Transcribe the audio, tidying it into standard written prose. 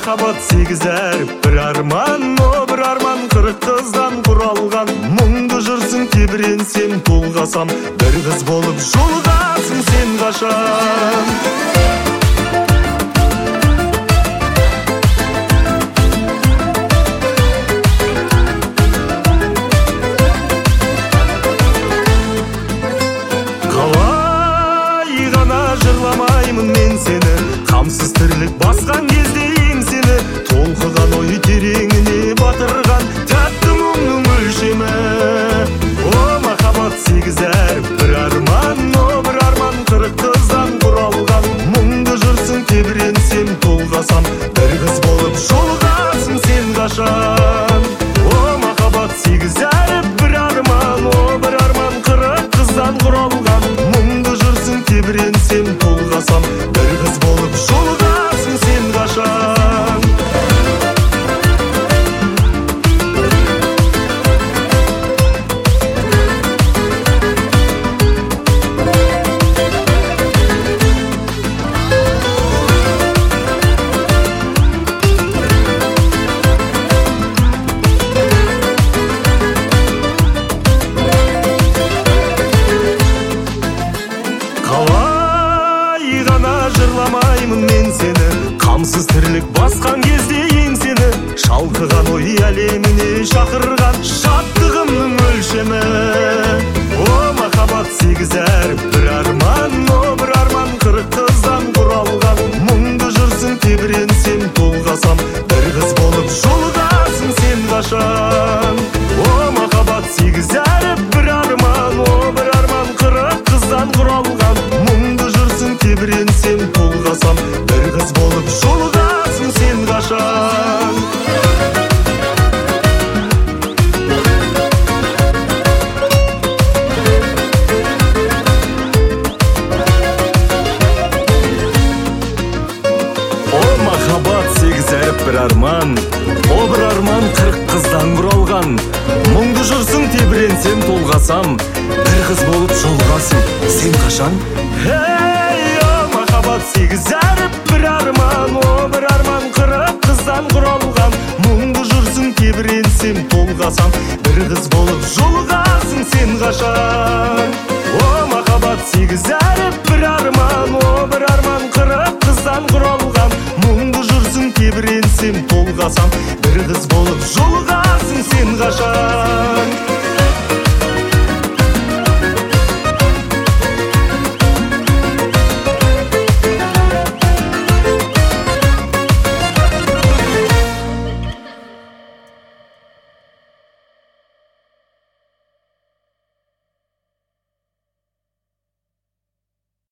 махаббат сегіз әріп бір арман, о бір арман 40 қыздан құралған. Мұңды жүрсің тебіренсем толғасам, бір қыз болып жолығасың сен қашан. Жырламаймын мен сені, қамсыз тірлік басқан кезде еңсені, толқыған ой тереңіне батырған тәтті мұңның өлшемі. О махаббат сегіз әріп бір арман, о бір арман 40 қыздан құралған. Мұңды жүрсің тебіренсем толғасам, бір қыз болып жолығасың сен қашан. О махаббат сегіз әріп бір арман, о бір арман 40 қыздан құралған. Мұңды жүрсің тебіренсем толғасам, бір қыз болып жолығасың сен қашан. Жырламаймын мен сені, қамсыз тірлік басқан кезде еңсені, шалқыған ой әлеміне шақырған шаттығымның өлшемі. О махаббат сегіз әріп бір арман, о бір арман 40 қыздан құралған. Мұңды жүрсің тебіренсем толғасам, бір қыз болып жолығасың сен қашан. О махаббат сегіз әріп бір арман, о бір арман 40 қыздан құралған. Мұңды жүрсің тебіренсем толғасам, бір қыз болып жолығасың сен қашан. О махаббат сегіз әріп бір арман, о бір арман 40 қыздан құралған. Мұңды жүрсің тебіренсем толғасам, бір қыз болып жолығасың сен қашан. Махаббат сегіз әріп бір арман, о бір арман 40 қыздан құралған. Мұңды жүрсің тебіренсем толғасам, бір қыз болып жолығасың сен қашан. О махаббат сегіз әріп бір арман, о бір арман 40 қыздан құралған. Мұңды жүрсің тебіренсем толғасам, бір қыз болып жолығасың сен қашан.